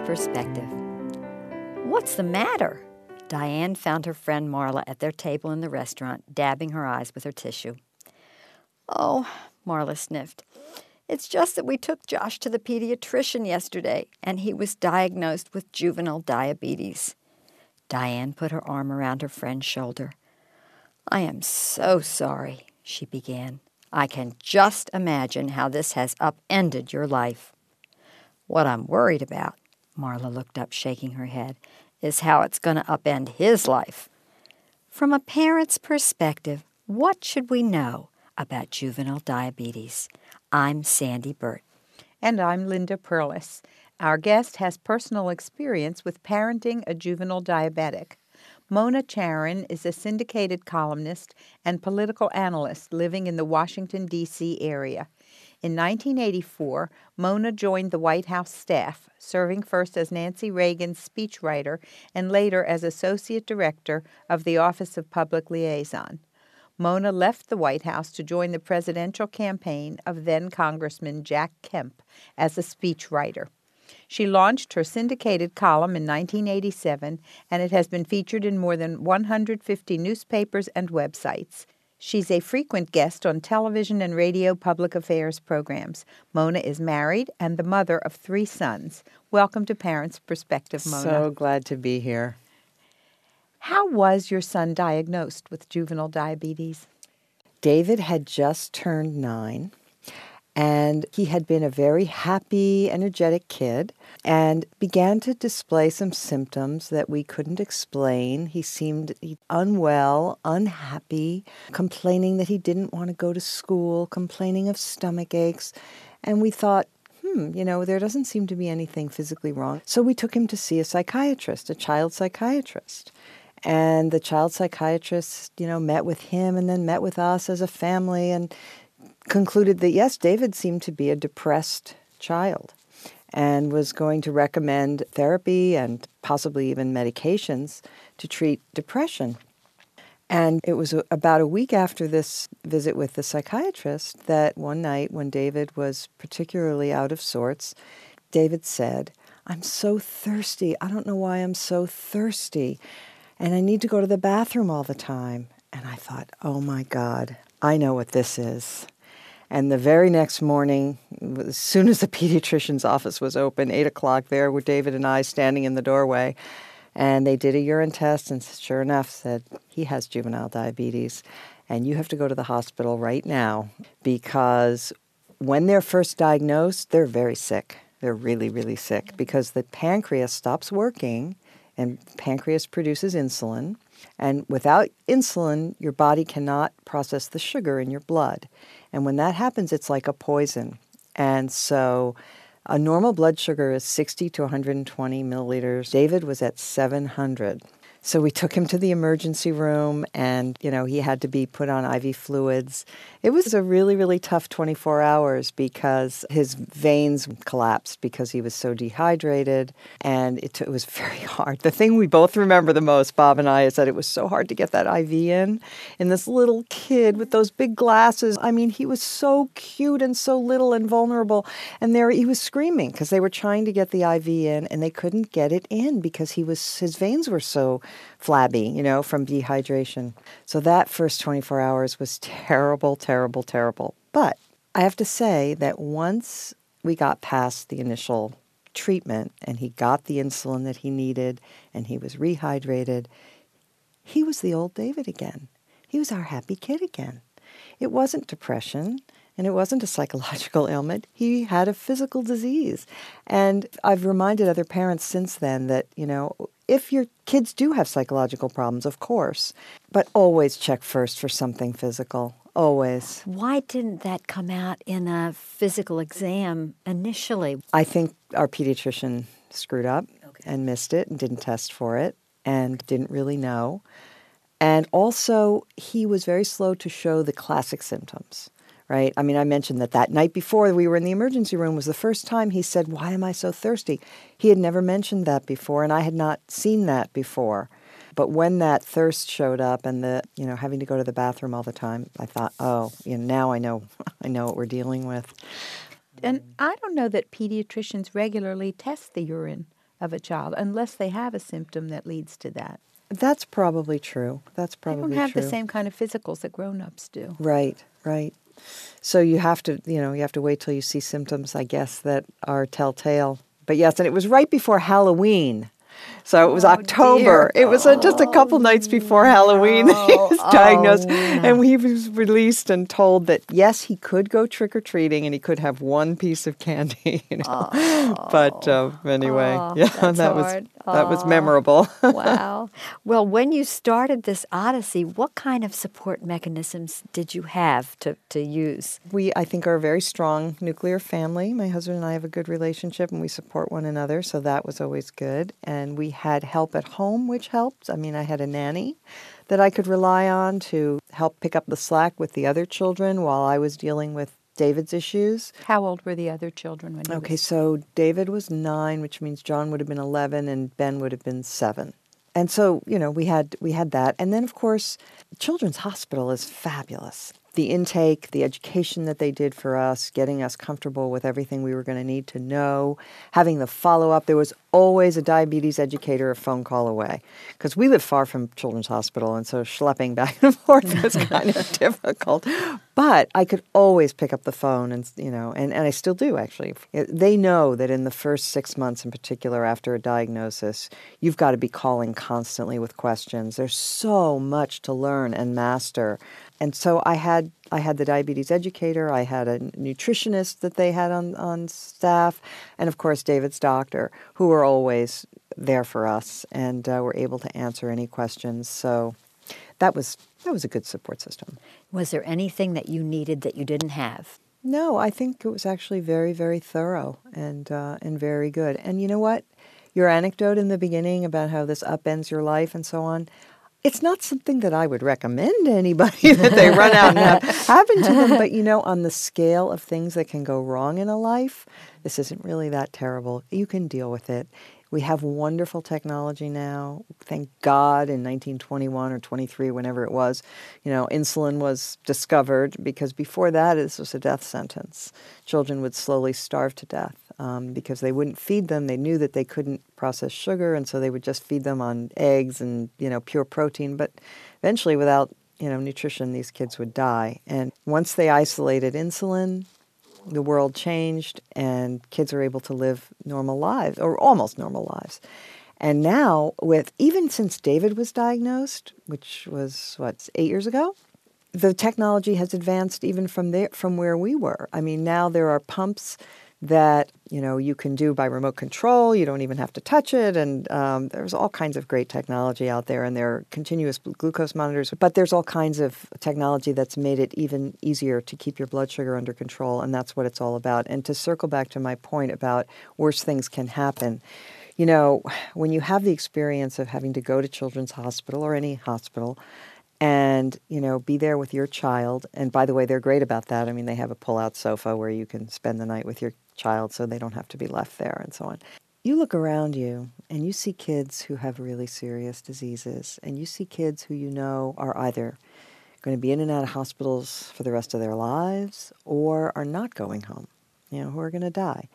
Perspective. What's the matter? Diane found her friend Marla at their table in the restaurant, dabbing her eyes with her tissue. Oh, Marla sniffed. It's just that we took Josh to the pediatrician yesterday, and he was diagnosed with juvenile diabetes. Diane put her arm around her friend's shoulder. I am so sorry, she began. I can just imagine how this has upended your life. What I'm worried about, Marla looked up, shaking her head, is how it's going to upend his life. From a parent's perspective, what should we know about juvenile diabetes? I'm Sandy Burt. And I'm Linda Perlis. Our guest has personal experience with parenting a juvenile diabetic. Mona Charen is a syndicated columnist and political analyst living in the Washington, D.C. area. In 1984, Mona joined the White House staff, serving first as Nancy Reagan's speechwriter and later as Associate Director of the Office of Public Liaison. Mona left the White House to join the presidential campaign of then-Congressman Jack Kemp as a speechwriter. She launched her syndicated column in 1987, and it has been featured in more than 150 newspapers and websites. She's a frequent guest on television and radio public affairs programs. Mona is married and the mother of 3 sons. Welcome to Parents' Perspective, Mona. So glad to be here. How was your son diagnosed with juvenile diabetes? David had just turned 9, and he had been a very happy, energetic kid and began to display some symptoms that we couldn't explain. He seemed unwell, unhappy, complaining that he didn't want to go to school, complaining of stomach aches, and we thought, there doesn't seem to be anything physically wrong. So we took him to see a psychiatrist, a child psychiatrist. And the child psychiatrist, met with him and then met with us as a family and concluded that, yes, David seemed to be a depressed child and was going to recommend therapy and possibly even medications to treat depression. And it was about a week after this visit with the psychiatrist that one night when David was particularly out of sorts, David said, I'm so thirsty. I don't know why I'm so thirsty. And I need to go to the bathroom all the time. And I thought, oh my God, I know what this is. And the very next morning, as soon as the pediatrician's office was open, 8 o'clock, there were David and I standing in the doorway. And they did a urine test and sure enough said, he has juvenile diabetes. And you have to go to the hospital right now because when they're first diagnosed, they're very sick. They're really, really sick because the pancreas stops working. And pancreas produces insulin. And without insulin, your body cannot process the sugar in your blood. And when that happens, it's like a poison. And so a normal blood sugar is 60 to 120 milliliters. David was at 700. So we took him to the emergency room and, he had to be put on IV fluids. It was a really, really tough 24 hours because his veins collapsed because he was so dehydrated and it was very hard. The thing we both remember the most, Bob and I, is that it was so hard to get that IV in. And this little kid with those big glasses, he was so cute and so little and vulnerable. And there he was screaming because they were trying to get the IV in and they couldn't get it in because his veins were so flabby, from dehydration. So that first 24 hours was terrible, terrible, terrible. But I have to say that once we got past the initial treatment and he got the insulin that he needed and he was rehydrated, he was the old David again. He was our happy kid again. It wasn't depression. And it wasn't a psychological ailment. He had a physical disease. And I've reminded other parents since then that, if your kids do have psychological problems, of course, but always check first for something physical. Always. Why didn't that come out in a physical exam initially? I think our pediatrician screwed up and missed it and didn't test for it and didn't really know. And also, he was very slow to show the classic symptoms. Right? I mentioned that night before we were in the emergency room was the first time he said, why am I so thirsty? He had never mentioned that before, and I had not seen that before. But when that thirst showed up and the, having to go to the bathroom all the time, I thought, now I know what we're dealing with. And I don't know that pediatricians regularly test the urine of a child, unless they have a symptom that leads to that. That's probably true. That's They probably don't have true. the same kind of physicals that grown-ups do. Right, right. So you have to, you have to wait till you see symptoms, I guess, that are telltale. But yes, and it was right before Halloween. So it was October. dear. It was just a couple nights before Halloween that he was diagnosed. And he was released and told that, yes, he could go trick-or-treating and he could have one piece of candy. But anyway, that's that hard. was memorable. Wow. Well, when you started this odyssey, what kind of support mechanisms did you have to use? We, I think, are a very strong nuclear family. My husband and I have a good relationship, and we support one another, so that was always good. And we had help at home, which helped. I mean, I had a nanny that I could rely on to help pick up the slack with the other children while I was dealing with David's issues. How old were the other children when you So David was 9, which means John would have been 11, and Ben would have been 7. And so, we had that. And then, of course, Children's Hospital is fabulous. The intake, the education that they did for us, getting us comfortable with everything we were going to need to know, having the follow-up. There was always a diabetes educator a phone call away because we live far from Children's Hospital, and so schlepping back and forth was kind of difficult. But I could always pick up the phone and I still do, actually. They know that in the first 6 months in particular after a diagnosis, you've got to be calling constantly with questions. There's so much to learn and master. And so I had the diabetes educator, I had a nutritionist that they had on staff, and of course David's doctor, who were always there for us and were able to answer any questions. So that was a good support system. Was there anything that you needed that you didn't have? No, I think it was actually very, very thorough and very good. And you know what? Your anecdote in the beginning about how this upends your life and so on, it's not something that I would recommend to anybody that they run out and have happen to them. But, on the scale of things that can go wrong in a life, this isn't really that terrible. You can deal with it. We have wonderful technology now. Thank God in 1921 or 23, whenever it was, insulin was discovered because before that, this was a death sentence. Children would slowly starve to death because they wouldn't feed them. They knew that they couldn't process sugar, and so they would just feed them on eggs and, pure protein. But eventually, without, nutrition, these kids would die. And once they isolated insulin, the world changed and kids are able to live normal lives or almost normal lives. And now even since David was diagnosed, which was 8 years ago, the technology has advanced even from where we were. I mean, now there are pumps that, you can do by remote control. You don't even have to touch it. And there's all kinds of great technology out there. And there are continuous glucose monitors. But there's all kinds of technology that's made it even easier to keep your blood sugar under control. And that's what it's all about. And to circle back to my point about worse things can happen, when you have the experience of having to go to Children's Hospital or any hospital and, be there with your child. And by the way, they're great about that. I mean, they have a pull-out sofa where you can spend the night with your child so they don't have to be left there and so on. You look around you and you see kids who have really serious diseases, and you see kids who are either going to be in and out of hospitals for the rest of their lives or are not going home, who are going to die.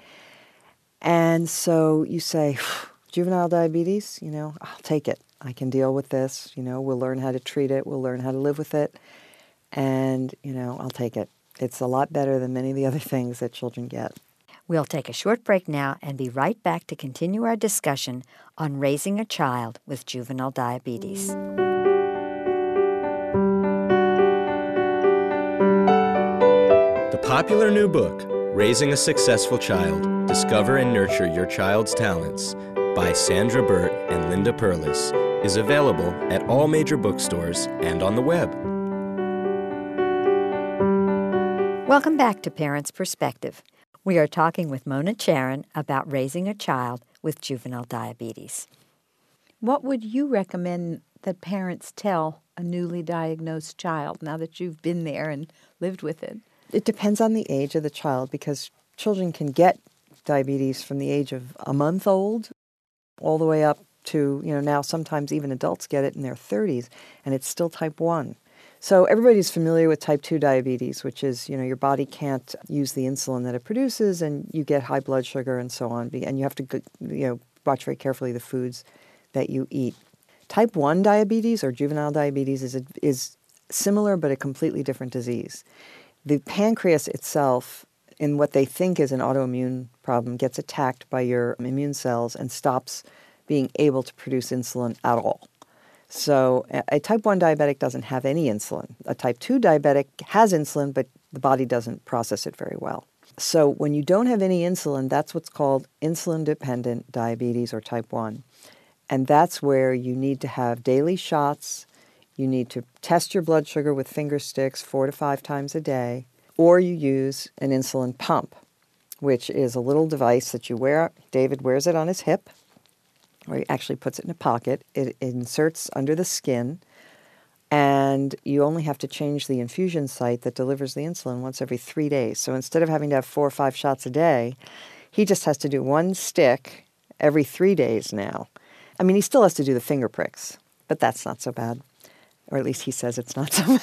And so you say, juvenile diabetes, I'll take it. I can deal with this. We'll learn how to treat it. We'll learn how to live with it. And, I'll take it. It's a lot better than many of the other things that children get. We'll take a short break now and be right back to continue our discussion on raising a child with juvenile diabetes. The popular new book, Raising a Successful Child, Discover and Nurture Your Child's Talents, by Sandra Burt and Linda Perlis, is available at all major bookstores and on the web. Welcome back to Parents' Perspective. We are talking with Mona Charen about raising a child with juvenile diabetes. What would you recommend that parents tell a newly diagnosed child now that you've been there and lived with it? It depends on the age of the child because children can get diabetes from the age of a month old all the way up to, now sometimes even adults get it in their 30s, and it's still type 1. So everybody's familiar with type 2 diabetes, which is, your body can't use the insulin that it produces, and you get high blood sugar and so on. And you have to, watch very carefully the foods that you eat. Type 1 diabetes or juvenile diabetes is similar but a completely different disease. The pancreas itself, in what they think is an autoimmune problem, gets attacked by your immune cells and stops being able to produce insulin at all. So a type 1 diabetic doesn't have any insulin. A type 2 diabetic has insulin, but the body doesn't process it very well. So when you don't have any insulin, that's what's called insulin-dependent diabetes or type 1. And that's where you need to have daily shots. You need to test your blood sugar with finger sticks 4 to 5 times a day, or you use an insulin pump, which is a little device that you wear. David wears it on his hip, or he actually puts it in a pocket. It inserts under the skin, and you only have to change the infusion site that delivers the insulin once every 3 days. So instead of having to have 4 or 5 shots a day, he just has to do 1 stick every 3 days now. I mean, he still has to do the finger pricks, but that's not so bad. Or at least he says it's not so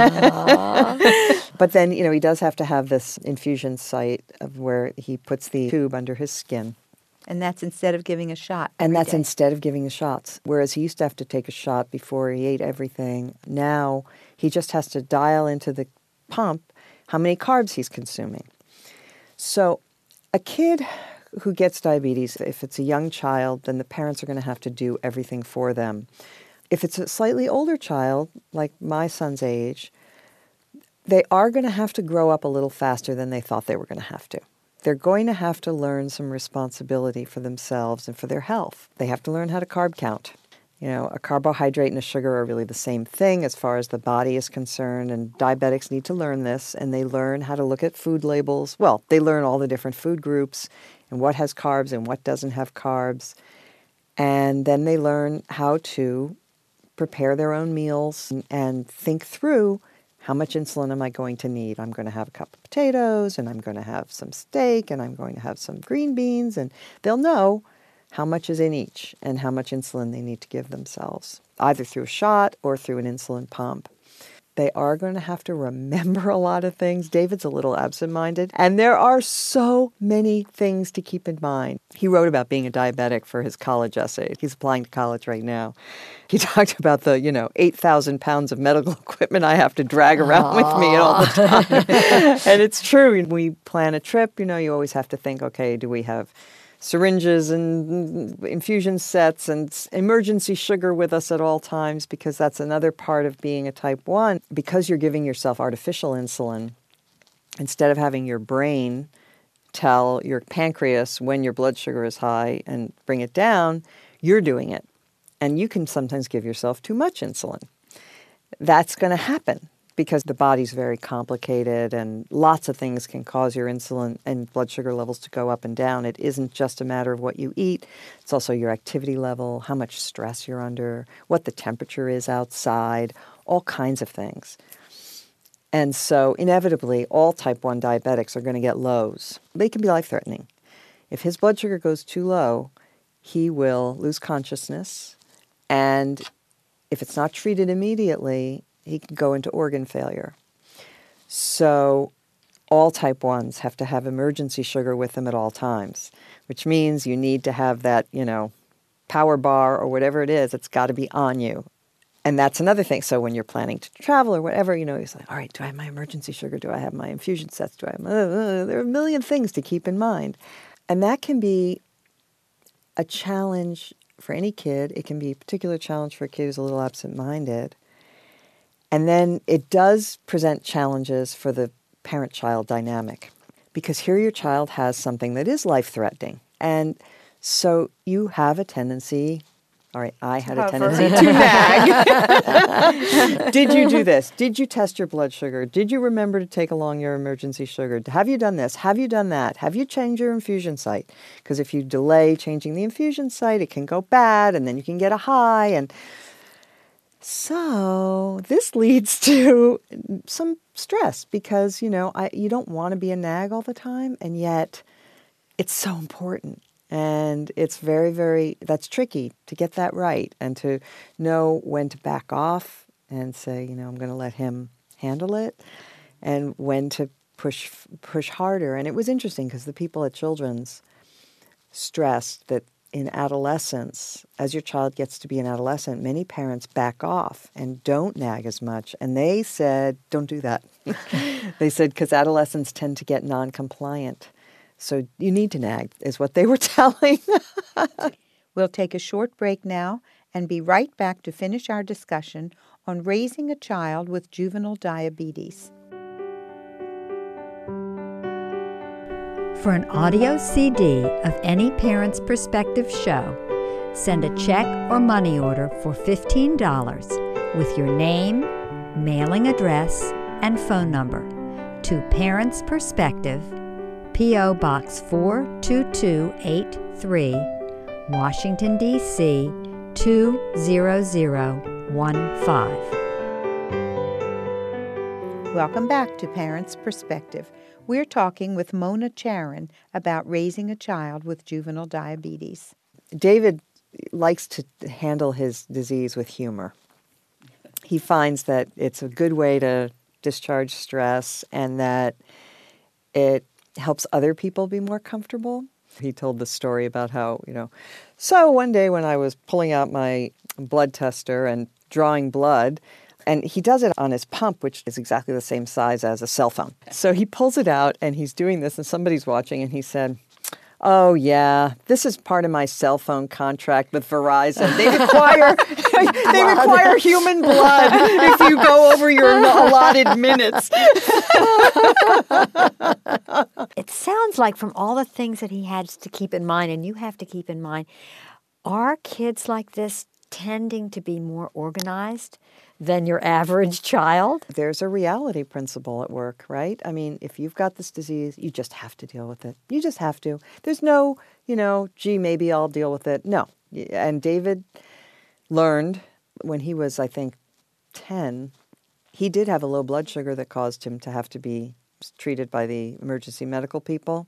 bad. But then, he does have to have this infusion site of where he puts the tube under his skin. And that's instead of giving a shot. And that's instead of giving the shots. Whereas he used to have to take a shot before he ate everything. Now he just has to dial into the pump how many carbs he's consuming. So a kid who gets diabetes, if it's a young child, then the parents are going to have to do everything for them. If it's a slightly older child, like my son's age, they are going to have to grow up a little faster than they thought they were going to have to. They're going to have to learn some responsibility for themselves and for their health. They have to learn how to carb count. A carbohydrate and a sugar are really the same thing as far as the body is concerned, and diabetics need to learn this, and they learn how to look at food labels. Well, they learn all the different food groups and what has carbs and what doesn't have carbs. And then they learn how to prepare their own meals and think through, how much insulin am I going to need? I'm going to have a cup of potatoes, and I'm going to have some steak, and I'm going to have some green beans, and they'll know how much is in each and how much insulin they need to give themselves, either through a shot or through an insulin pump. They are going to have to remember a lot of things. David's a little absent-minded, and there are so many things to keep in mind. He wrote about being a diabetic for his college essay. He's applying to college right now. He talked about the, 8,000 pounds of medical equipment I have to drag around with me all the time. And it's true. When we plan a trip, you always have to think, okay, do we have syringes and infusion sets and emergency sugar with us at all times, because that's another part of being a type 1. Because you're giving yourself artificial insulin, instead of having your brain tell your pancreas when your blood sugar is high and bring it down, you're doing it. And you can sometimes give yourself too much insulin. That's going to happen, because the body's very complicated and lots of things can cause your insulin and blood sugar levels to go up and down. It isn't just a matter of what you eat. It's also your activity level, how much stress you're under, what the temperature is outside, all kinds of things. And so inevitably, all type 1 diabetics are going to get lows. They can be life-threatening. If his blood sugar goes too low, he will lose consciousness. And if it's not treated immediately, he can go into organ failure. So all type 1s have to have emergency sugar with them at all times, which means you need to have that, power bar or whatever it is. It's got to be on you. And that's another thing. So when you're planning to travel or whatever, he's like, all right, do I have my emergency sugar? Do I have my infusion sets? There are a million things to keep in mind. And that can be a challenge for any kid. It can be a particular challenge for a kid who's a little absent-minded. And then it does present challenges for the parent-child dynamic, because here your child has something that is life-threatening. And so you have a tendency, all right, I had a tendency to nag. Did you do this? Did you test your blood sugar? Did you remember to take along your emergency sugar? Have you done this? Have you done that? Have you changed your infusion site? Because if you delay changing the infusion site, it can go bad, and then you can get a high, and so this leads to some stress, because, you don't want to be a nag all the time, and yet it's so important. And it's very, very, that's tricky to get that right and to know when to back off and say, I'm going to let him handle it, and when to push harder. And it was interesting because the people at Children's stressed that in adolescence, as your child gets to be an adolescent, many parents back off and don't nag as much. And they said, don't do that. They said, because adolescents tend to get non-compliant. So you need to nag, is what they were telling. We'll take a short break now and be right back to finish our discussion on raising a child with juvenile diabetes. For an audio CD of any Parent's Perspective show, send a check or money order for $15 with your name, mailing address, and phone number to Parent's Perspective, P.O. Box 42283, Washington, D.C. 20015. Welcome back to Parent's Perspective. We're talking with Mona Charen about raising a child with juvenile diabetes. David likes to handle his disease with humor. He finds that it's a good way to discharge stress and that it helps other people be more comfortable. He told the story about how, so one day when I was pulling out my blood tester and drawing blood, and he does it on his pump, which is exactly the same size as a cell phone. So he pulls it out, and he's doing this, and somebody's watching, and he said, oh, yeah, this is part of my cell phone contract with Verizon. They require human blood if you go over your allotted minutes. It sounds like from all the things that he has to keep in mind, and you have to keep in mind, are kids like this tending to be more organized than your average child? There's a reality principle at work, right? I mean, if you've got this disease, you just have to deal with it. You just have to. There's no, gee, maybe I'll deal with it. No. And David learned when he was, I think, 10, he did have a low blood sugar that caused him to have to be treated by the emergency medical people.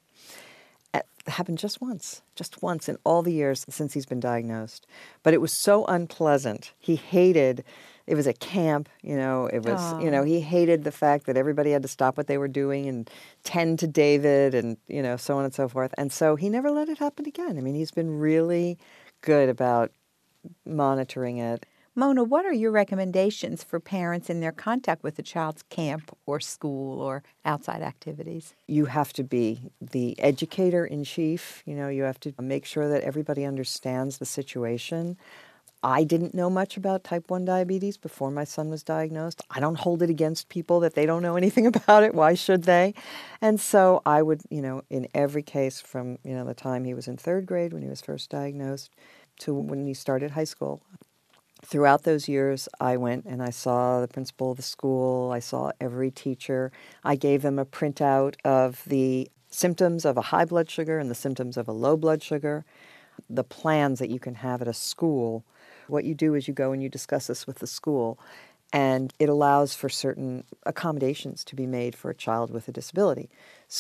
It happened just once in all the years since he's been diagnosed. But it was so unpleasant. He hated, it was a camp, it was, he hated the fact that everybody had to stop what they were doing and tend to David and, so on and so forth. And so he never let it happen again. I mean, he's been really good about monitoring it. Mona, what are your recommendations for parents in their contact with a child's camp or school or outside activities? You have to be the educator in chief. You have to make sure that everybody understands the situation. I didn't know much about type 1 diabetes before my son was diagnosed. I don't hold it against people that they don't know anything about it. Why should they? And so I would, in every case from, the time he was in third grade when he was first diagnosed to when he started high school, throughout those years, I went and I saw the principal of the school. I saw every teacher. I gave them a printout of the symptoms of a high blood sugar and the symptoms of a low blood sugar, the plans that you can have at a school. What you do is you go and you discuss this with the school, and it allows for certain accommodations to be made for a child with a disability.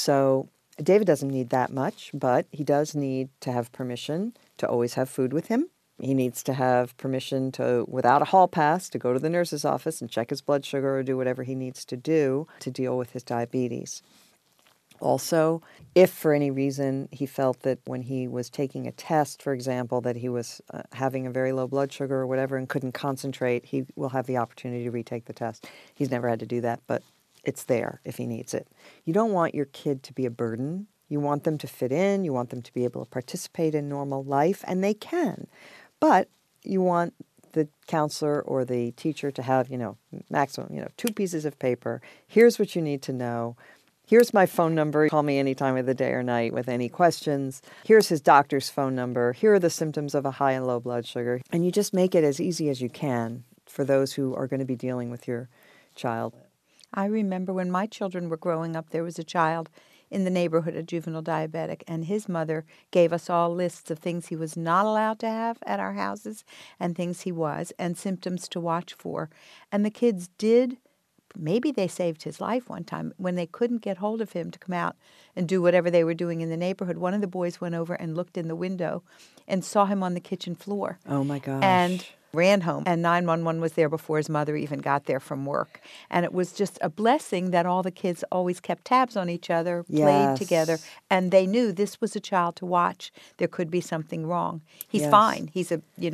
So David doesn't need that much, but he does need to have permission to always have food with him. He needs to have permission to, without a hall pass, to go to the nurse's office and check his blood sugar or do whatever he needs to do to deal with his diabetes. Also, if for any reason he felt that when he was taking a test, for example, that he was having a very low blood sugar or whatever and couldn't concentrate, he will have the opportunity to retake the test. He's never had to do that, but it's there if he needs it. You don't want your kid to be a burden. You want them to fit in. You want them to be able to participate in normal life, and they can. But you want the counselor or the teacher to have, maximum, 2 pieces of paper. Here's what you need to know. Here's my phone number. Call me any time of the day or night with any questions. Here's his doctor's phone number. Here are the symptoms of a high and low blood sugar. And you just make it as easy as you can for those who are going to be dealing with your child. I remember when my children were growing up, there was a child in the neighborhood, a juvenile diabetic, and his mother gave us all lists of things he was not allowed to have at our houses and things he was, and symptoms to watch for. And the kids did maybe they saved his life one time. When they couldn't get hold of him to come out and do whatever they were doing in the neighborhood, one of the boys went over and looked in the window and saw him on the kitchen floor. Oh, my gosh. And ran home. And 911 was there before his mother even got there from work. And it was just a blessing that all the kids always kept tabs on each other, played Yes. together, and they knew this was a child to watch. There could be something wrong. He's Yes. fine. He's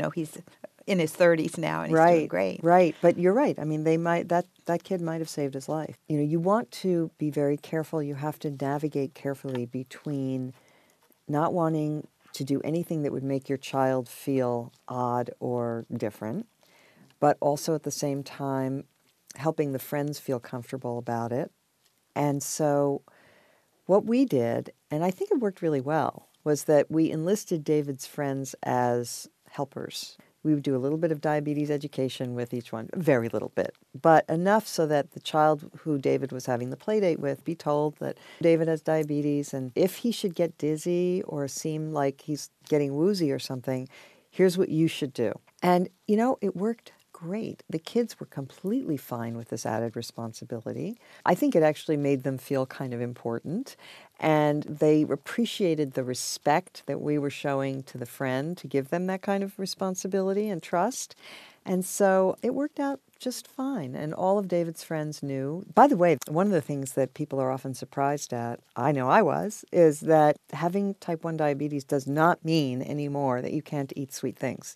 in his 30s now, and he's doing great. Right. But you're right. I mean, that kid might have saved his life. You know, you want to be very careful. You have to navigate carefully between not wanting to do anything that would make your child feel odd or different, but also at the same time helping the friends feel comfortable about it. And so what we did, and I think it worked really well, was that we enlisted David's friends as helpers. We would do a little bit of diabetes education with each one, very little bit, but enough so that the child who David was having the play date with be told that David has diabetes, and if he should get dizzy or seem like he's getting woozy or something, here's what you should do. And, you know, it worked great. The kids were completely fine with this added responsibility. I think it actually made them feel kind of important, and they appreciated the respect that we were showing to the friend to give them that kind of responsibility and trust. And so it worked out just fine. And all of David's friends knew. By the way, one of the things that people are often surprised at, I know I was, is that having type 1 diabetes does not mean anymore that you can't eat sweet things.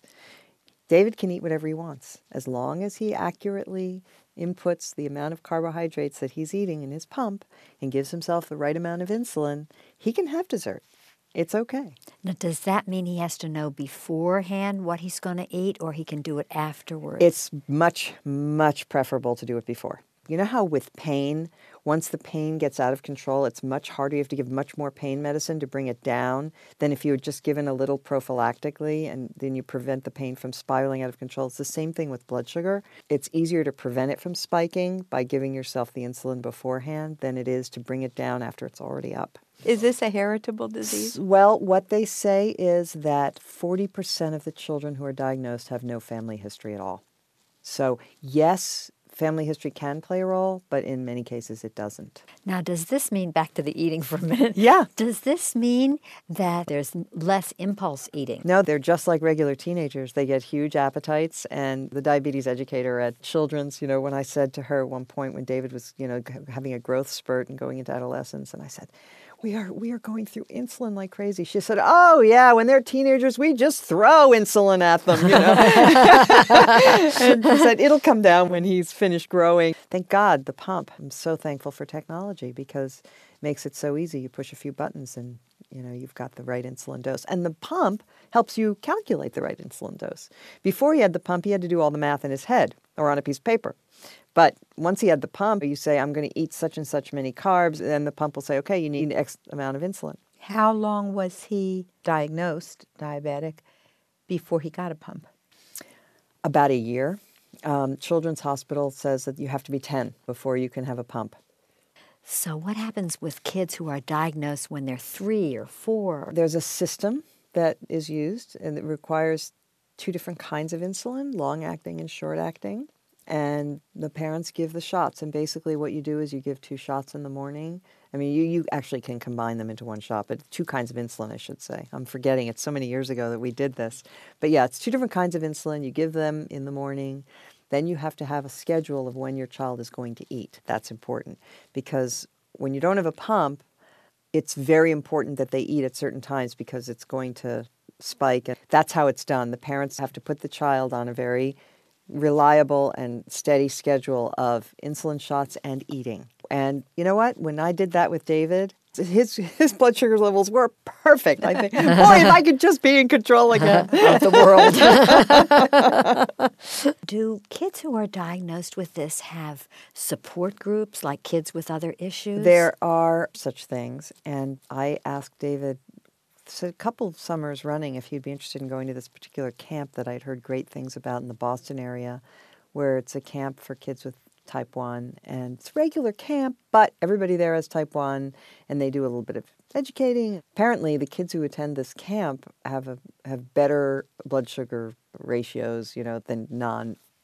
David can eat whatever he wants, as long as he accurately inputs the amount of carbohydrates that he's eating in his pump and gives himself the right amount of insulin. He can have dessert. It's okay. Now, does that mean he has to know beforehand what he's going to eat, or he can do it afterwards? It's much, much preferable to do it before. You know how with pain, once the pain gets out of control, it's much harder. You have to give much more pain medicine to bring it down than if you had just given a little prophylactically, and then you prevent the pain from spiraling out of control. It's the same thing with blood sugar. It's easier to prevent it from spiking by giving yourself the insulin beforehand than it is to bring it down after it's already up. Is this a heritable disease? Well, what they say is that 40% of the children who are diagnosed have no family history at all. So, yes, family history can play a role, but in many cases it doesn't. Now, does this mean, back to the eating for a minute? Yeah. Does this mean that there's less impulse eating? No, they're just like regular teenagers. They get huge appetites. And the diabetes educator at Children's, when I said to her at one point when David was, having a growth spurt and going into adolescence, and I said, we are going through insulin like crazy. She said, oh, yeah, when they're teenagers, we just throw insulin at them, And she said, it'll come down when he's finished growing. Thank God, the pump. I'm so thankful for technology because it makes it so easy. You push a few buttons and, you've got the right insulin dose. And the pump helps you calculate the right insulin dose. Before he had the pump, he had to do all the math in his head or on a piece of paper. But once he had the pump, you say, I'm going to eat such and such many carbs, and then the pump will say, okay, you need X amount of insulin. How long was he diagnosed diabetic before he got a pump? About a year. Children's Hospital says that you have to be 10 before you can have a pump. So what happens with kids who are diagnosed when they're 3 or 4? There's a system that is used, and it requires 2 different kinds of insulin, long-acting and short-acting. And the parents give the shots. And basically what you do is you give 2 shots in the morning. I mean, you actually can combine them into 1 shot, but 2 kinds of insulin, I should say. I'm forgetting. It's so many years ago that we did this. But yeah, it's 2 different kinds of insulin. You give them in the morning. Then you have to have a schedule of when your child is going to eat. That's important because when you don't have a pump, it's very important that they eat at certain times because it's going to spike. And that's how it's done. The parents have to put the child on a very reliable and steady schedule of insulin shots and eating. And you know what? When I did that with David, his blood sugar levels were perfect. I think, boy, if I could just be in control again of the world. Do kids who are diagnosed with this have support groups like kids with other issues? There are such things. And I asked David a couple of summers running if he'd be interested in going to this particular camp that I'd heard great things about in the Boston area, where it's a camp for kids with type 1. And it's a regular camp, but everybody there has type 1, and they do a little bit of educating. Apparently, the kids who attend this camp have better blood sugar ratios, than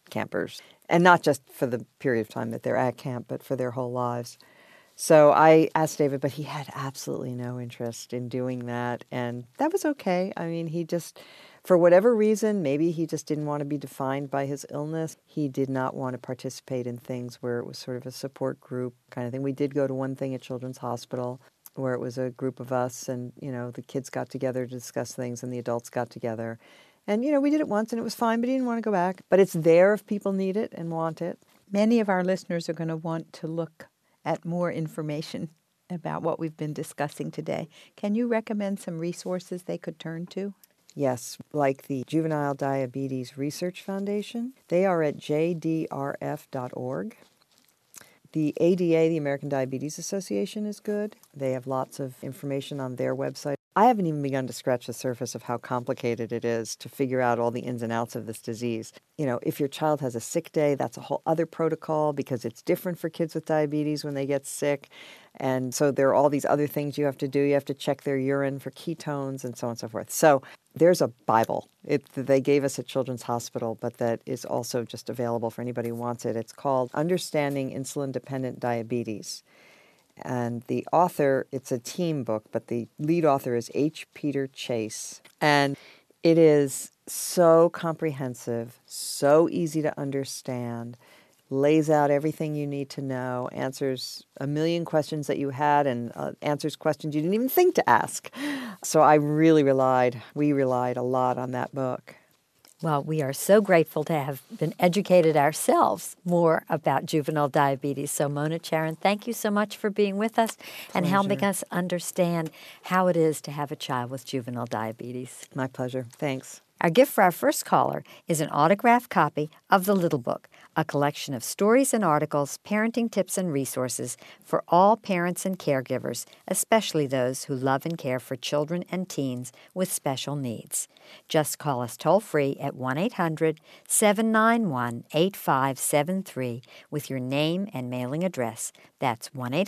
campers. And not just for the period of time that they're at camp, but for their whole lives. So I asked David, but he had absolutely no interest in doing that. And that was okay. I mean, he just, for whatever reason, maybe he just didn't want to be defined by his illness. He did not want to participate in things where it was sort of a support group kind of thing. We did go to one thing at Children's Hospital where it was a group of us and, the kids got together to discuss things and the adults got together. And, we did it once and it was fine, but he didn't want to go back. But it's there if people need it and want it. Many of our listeners are going to want to look at more information about what we've been discussing today. Can you recommend some resources they could turn to? Yes, like the Juvenile Diabetes Research Foundation. They are at jdrf.org. The ADA, the American Diabetes Association, is good. They have lots of information on their website. I haven't even begun to scratch the surface of how complicated it is to figure out all the ins and outs of this disease. If your child has a sick day, that's a whole other protocol because it's different for kids with diabetes when they get sick. And so there are all these other things you have to do. You have to check their urine for ketones and so on and so forth. So there's a Bible they gave us at Children's Hospital, but that is also just available for anybody who wants it. It's called Understanding Insulin-Dependent Diabetes. And the author, it's a team book, but the lead author is H. Peter Chase. And it is so comprehensive, so easy to understand, lays out everything you need to know, answers a million questions that you had, and answers questions you didn't even think to ask. So we relied a lot on that book. Well, we are so grateful to have been educated ourselves more about juvenile diabetes. So, Mona Charen, thank you so much for being with us and helping us understand how it is to have a child with juvenile diabetes. My pleasure. Thanks. Our gift for our first caller is an autographed copy of The Little Book, a collection of stories and articles, parenting tips and resources for all parents and caregivers, especially those who love and care for children and teens with special needs. Just call us toll-free at 1-800-791-8573 with your name and mailing address. That's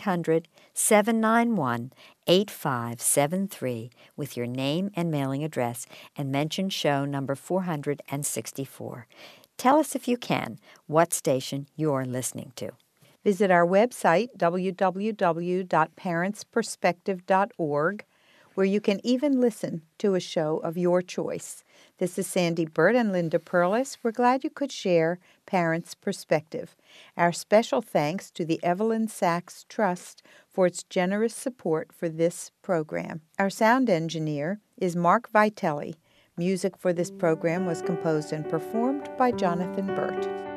1-800-791-8573 with your name and mailing address and mention show number 464. Tell us, if you can, what station you're listening to. Visit our website, www.parentsperspective.org, where you can even listen to a show of your choice. This is Sandy Burt and Linda Perlis. We're glad you could share Parents' Perspective. Our special thanks to the Evelyn Sachs Trust for its generous support for this program. Our sound engineer is Mark Vitelli. Music for this program was composed and performed by Jonathan Burt.